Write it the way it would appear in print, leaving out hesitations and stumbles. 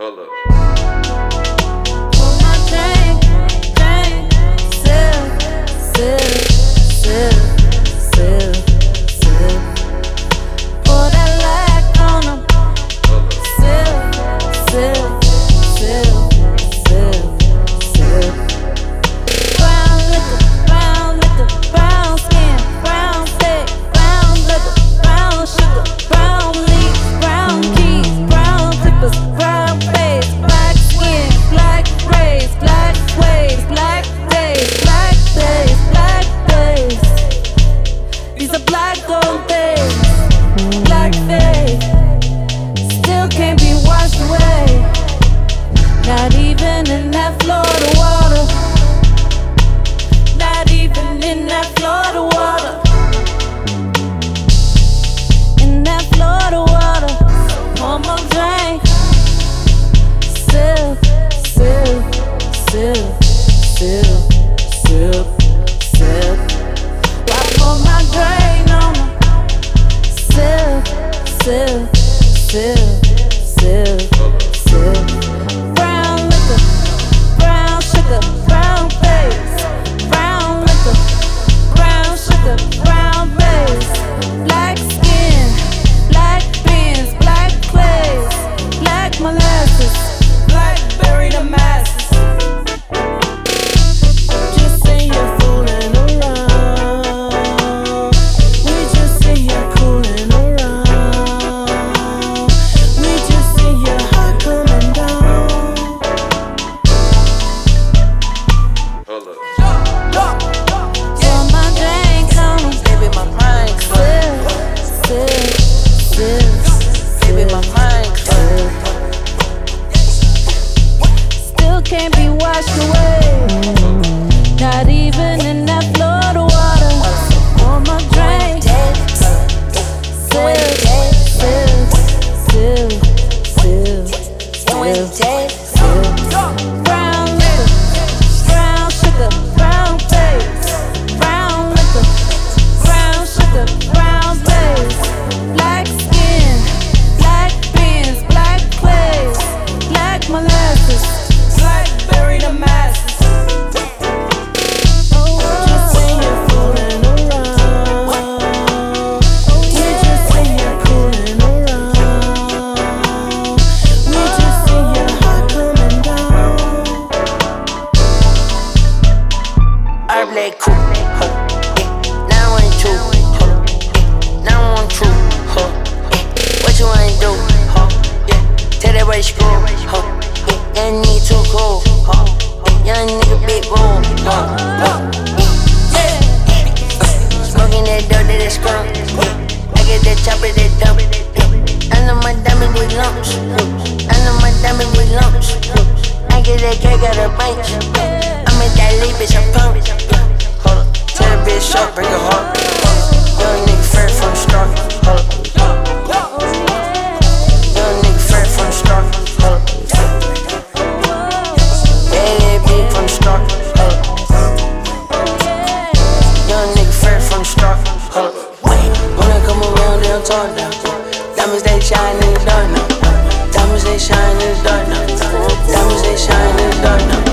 Hold up. Pour my drink, sip, sip, sip, sip, sip. Pour that lack on 'em. Sip, sip, sip, sip, sip. Brown liquor, brown skin, brown steak, brown liquor, brown sugar, brown leaf, brown keys, brown clippers, brown face, black skin, black braids, black waves, black days, black days, black days. These are black gold days, black faith, still can't be washed away. Not even in that Florida water. Not even in that Florida water. In that Florida water. Pour my drink. Sip, sip, sip, sip, sip, sip. I pour my drink on 'em. Sip, sip, sip, sip, sip. Brown liquor, brown sugar, brown face, brown liquor, brown sugar, brown base, black skin, black beans, black clays, black molasses, blackberry the masses. Just see you fooling around. We just see you cooling around. We just see your heart coming down. Hold up. Pour my drink on 'em. Baby, my mind clear. Sip, sip, sip, Baby, my mind clear. still can't be washed away. Not even in that Florida water. Pour my drink. Sip, sip, sip, sip, sip, sip. Brown liquor, brown sugar, brown face, brown liquor, brown sugar, brown base, black skin, black beans, black clays, black molasses, blackberry the masses. Just see you fooling around. We just see you cooling around. We just see your heart coming down. Black cool, huh? Yeah. Now I'm true, huh? Yeah. Now I'm true, huh? Yeah. What you wanna do, huh? Yeah. Tell that right screw, huh? Yeah. Young nigga too cool, huh? Yeah. Young nigga big roll, huh? Yeah. Smoking that dope, that skunk. Yeah. I get that chopper, that dump. Yeah. I know my diamond with lumps. I know my diamond with lumps. I get that cake out of banks. I'm in that lead, bitch, I'm pumped. Hold up, tell that bitch up, bring her heart. Young nigga fair from the start. Hold up. Young nigga fair from the start. Hold up. Yeah, that bitch from the start. Hold up. Young nigga fair from the start. Hold up. When I come around, they don't talk now. Diamonds, they shine in the dark now. Diamonds, they shine in the dark now. Diamonds, they shine in the dark now.